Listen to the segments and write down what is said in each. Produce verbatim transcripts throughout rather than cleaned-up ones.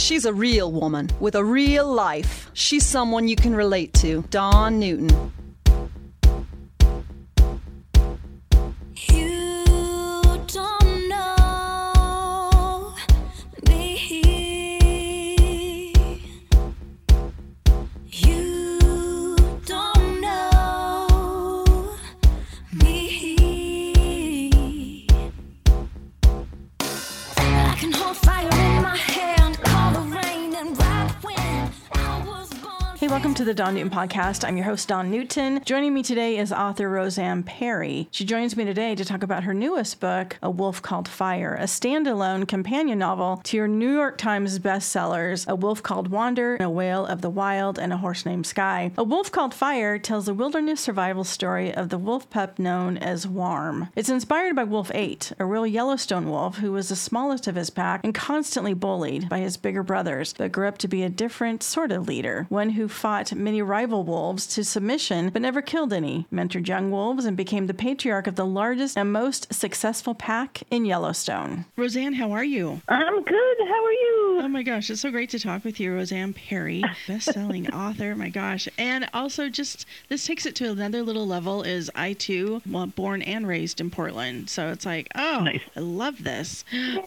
She's a real woman with a real life. She's someone you can relate to. Dawn Newton. Welcome to the Dawn Newton Podcast. I'm your host, Dawn Newton. Joining me today is author Roseanne Perry. She joins me today to talk about her newest book, A Wolf Called Fire, a standalone companion novel to your New York Times bestsellers, A Wolf Called Wander, A Whale of the Wild, and A Horse Named Sky. A Wolf Called Fire tells the wilderness survival story of the wolf pup known as Warm. It's inspired by Wolf eight, a real Yellowstone wolf who was the smallest of his pack and constantly bullied by his bigger brothers, but grew up to be a different sort of leader, one who fought many rival wolves to submission but never killed any, mentored young wolves, and became the patriarch of the largest and most successful pack in Yellowstone. Roseanne, how are you? I'm good. How are you? Oh my gosh, it's so great to talk with you, Roseanne Perry, best-selling author. My gosh. And also just, this takes it to another little level is I too, well, born and raised in Portland. So it's like, oh, nice. I love this.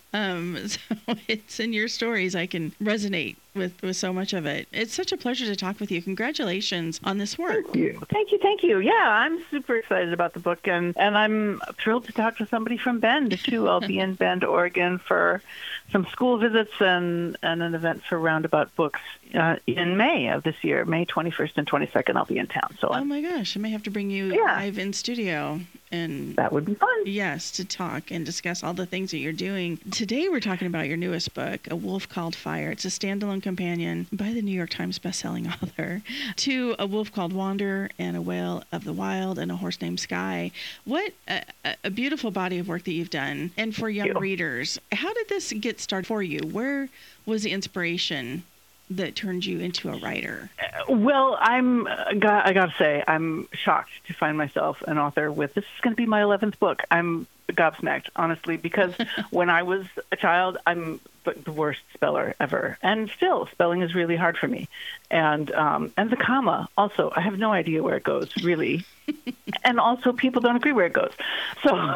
Um, so it's in your stories I can resonate with with so much of it. It's such a pleasure to talk with you. Congratulations on this work. Thank you. Thank you. Thank you. Yeah, I'm super excited about the book, and, and I'm thrilled to talk to somebody from Bend, too. I'll be in Bend, Oregon for some school visits and, and an event for Roundabout Books uh, in May of this year. May twenty-first and twenty-second, I'll be in town. So I'm, oh, my gosh. I may have to bring you yeah. live in studio. And that would be fun. Yes, to talk and discuss all the things that you're doing. Today we're talking about your newest book, A Wolf Called Fire. It's a standalone companion by the New York Times bestselling author to A Wolf Called Wander and A Whale of the Wild and A Horse Named Sky. What a, a beautiful body of work that you've done. And for young readers, how did this get started for you? Where was the inspiration that turned you into a writer? Well, I'm, I got to say, I'm shocked to find myself an author with, this is going to be my eleventh book. I'm gobsmacked, honestly, because when I was a child, I'm the worst speller ever. And still, spelling is really hard for me. And um, and the comma, also, I have no idea where it goes, really. And also, people don't agree where it goes. So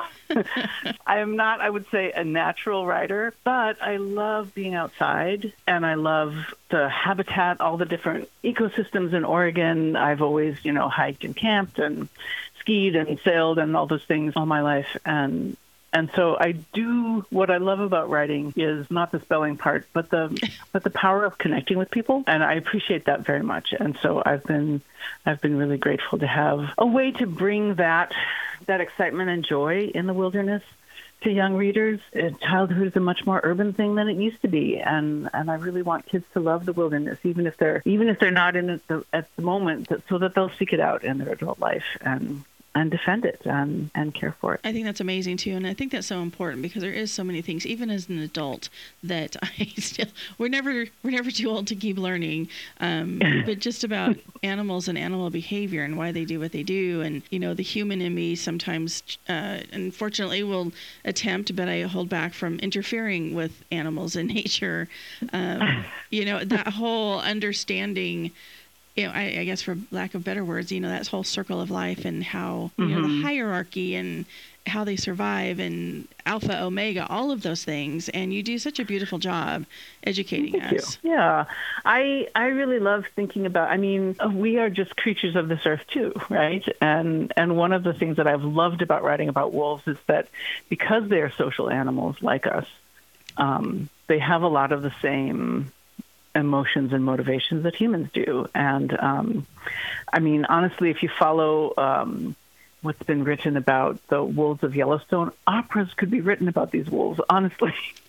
I am not, I would say, a natural writer, but I love being outside, and I love the habitat, all the different ecosystems in Oregon. I've always, you know, hiked and camped and skied and sailed and all those things all my life. And and so I do, what I love about writing is not the spelling part, but the but the power of connecting with people. And I appreciate that very much. And so I've been I've been really grateful to have a way to bring that that excitement and joy in the wilderness to young readers. Childhood is a much more urban thing than it used to be, and and I really want kids to love the wilderness, even if they're even if they're not in it the, at the moment, so that they'll seek it out in their adult life and and defend it and, and care for it. I think that's amazing, too. And I think that's so important because there is so many things, even as an adult, that I still, we're never, we're never too old to keep learning. Um, but just about animals and animal behavior and why they do what they do. And, you know, the human in me sometimes, uh, unfortunately, will attempt, but I hold back from interfering with animals in nature. Um, you know, that whole understanding, you know, I, I guess for lack of better words, you know, that whole circle of life and how, you mm-hmm. know, the hierarchy and how they survive and alpha, omega, all of those things. And you do such a beautiful job educating Thank us. You. Yeah. I I really love thinking about, I mean, we are just creatures of this earth too, right? And and one of the things that I've loved about writing about wolves is that because they're social animals like us, um, they have a lot of the same emotions and motivations that humans do. And um, I mean, honestly, if you follow um, what's been written about the wolves of Yellowstone, operas could be written about these wolves. Honestly,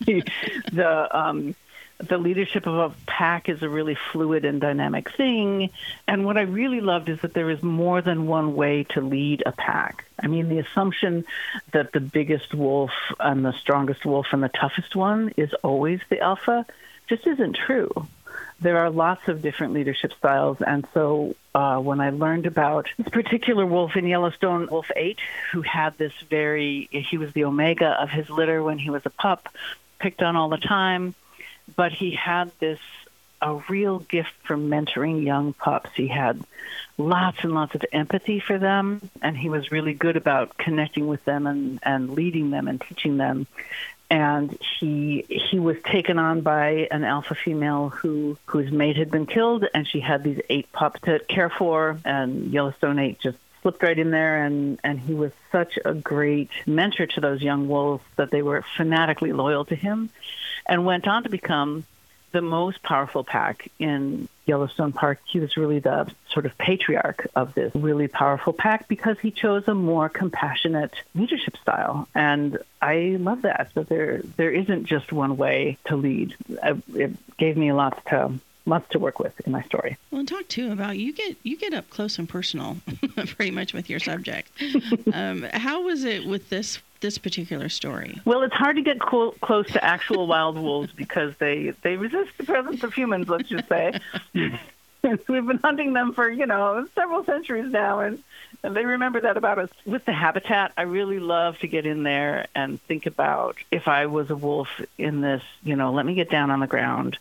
the um, the leadership of a pack is a really fluid and dynamic thing. And what I really loved is that there is more than one way to lead a pack. I mean, the assumption that the biggest wolf and the strongest wolf and the toughest one is always the alpha just isn't true. There are lots of different leadership styles, and so uh, when I learned about this particular wolf in Yellowstone, Wolf eight, who had this very, he was the omega of his litter when he was a pup, picked on all the time, but he had this a real gift for mentoring young pups. He had lots and lots of empathy for them, and he was really good about connecting with them and, and leading them and teaching them. And he he was taken on by an alpha female who whose mate had been killed, and she had these eight pups to care for, and Yellowstone eight just slipped right in there, and, and he was such a great mentor to those young wolves that they were fanatically loyal to him, and went on to become the most powerful pack in Yellowstone Park. He was really the sort of patriarch of this really powerful pack because he chose a more compassionate leadership style. And I love that, that there there isn't just one way to lead. It gave me lots to lots to work with in my story. Well, and talk too about you get you get up close and personal, pretty much with your subject. um, how was it with this this particular story? Well, it's hard to get cool, close to actual wild wolves because they they resist the presence of humans. Let's just say we've been hunting them for you know several centuries now, and and they remember that about us. With the habitat, I really love to get in there and think about if I was a wolf in this. You know, let me get down on the ground.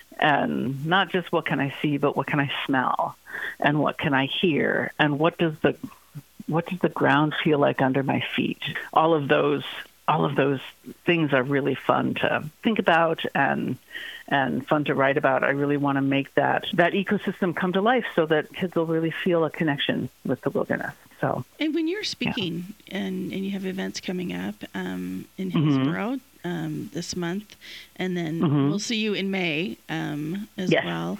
And not just what can I see, but what can I smell, and what can I hear, and what does the what does the ground feel like under my feet? All of those, all of those things are really fun to think about and and fun to write about. I really want to make that that ecosystem come to life so that kids will really feel a connection with the wilderness. So, and when you're speaking yeah. and and you have events coming up um, in Hillsborough. Mm-hmm. Um, this month, and then mm-hmm. we'll see you in May um, as yes. well.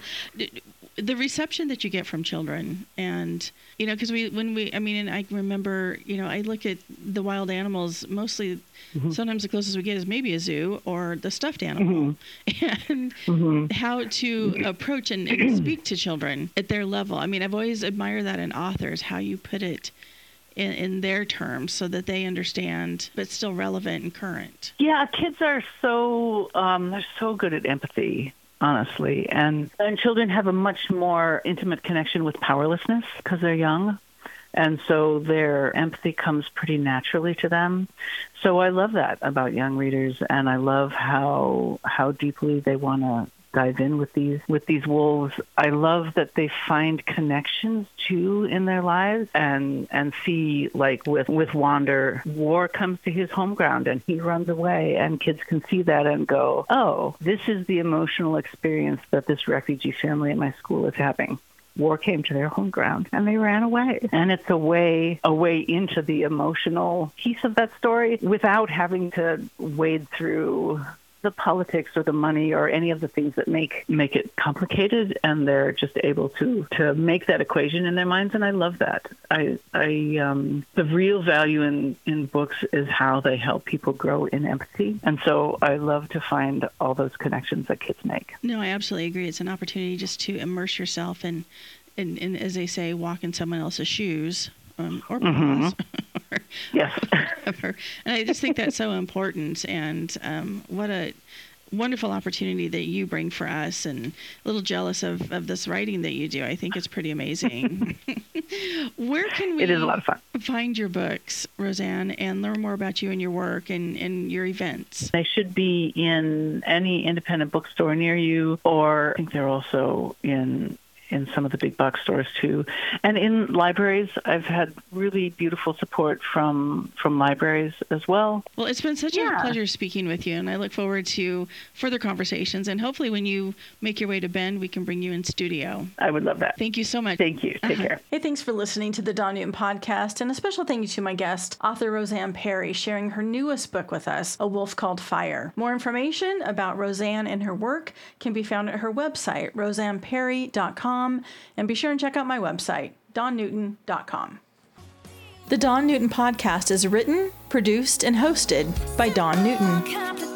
The reception that you get from children, and you know, because we, when we, I mean, and I remember, you know, I look at the wild animals mostly. Mm-hmm. Sometimes the closest we get is maybe a zoo or the stuffed animal, mm-hmm. and mm-hmm. how to approach and, and speak to children at their level. I mean, I've always admired that in authors, how you put it In, in their terms so that they understand, but still relevant and current. Yeah, kids are so, um, they're so good at empathy, honestly. And, and children have a much more intimate connection with powerlessness because they're young. And so their empathy comes pretty naturally to them. So I love that about young readers, and I love how how deeply they want to dive in with these with these wolves. I love that they find connections too in their lives, and and see, like with with Wander, war comes to his home ground and he runs away, and kids can see that and go, oh, this is the emotional experience that this refugee family at my school is having. War came to their home ground and they ran away. And it's a way a way into the emotional piece of that story without having to wade through the politics or the money or any of the things that make make it complicated, and they're just able to to make that equation in their minds. And I love that. I I um the real value in in books is how they help people grow in empathy, and so I love to find all those connections that kids make. No, I absolutely agree. It's an opportunity just to immerse yourself and and, and as they say, walk in someone else's shoes. Um, or mm-hmm. or, yes. Or, and I just think that's so important. And um, what a wonderful opportunity that you bring for us, and a little jealous of, of this writing that you do. I think it's pretty amazing. Where can we it is a lot of fun. find your books, Roseanne, and learn more about you and your work and, and your events? They should be in any independent bookstore near you, or I think they're also in in some of the big box stores too. And in libraries, I've had really beautiful support from from libraries as well. Well, it's been such yeah. a pleasure speaking with you, and I look forward to further conversations. And hopefully when you make your way to Bend, we can bring you in studio. I would love that. Thank you so much. Thank you. Take uh-huh. care. Hey, thanks for listening to the Dawn Newton Podcast, and a special thank you to my guest, author Roseanne Perry, sharing her newest book with us, A Wolf Called Fire. More information about Roseanne and her work can be found at her website, roseanne perry dot com. And be sure and check out my website, dawn newton dot com. The Dawn Newton Podcast is written, produced, and hosted by Dawn Newton.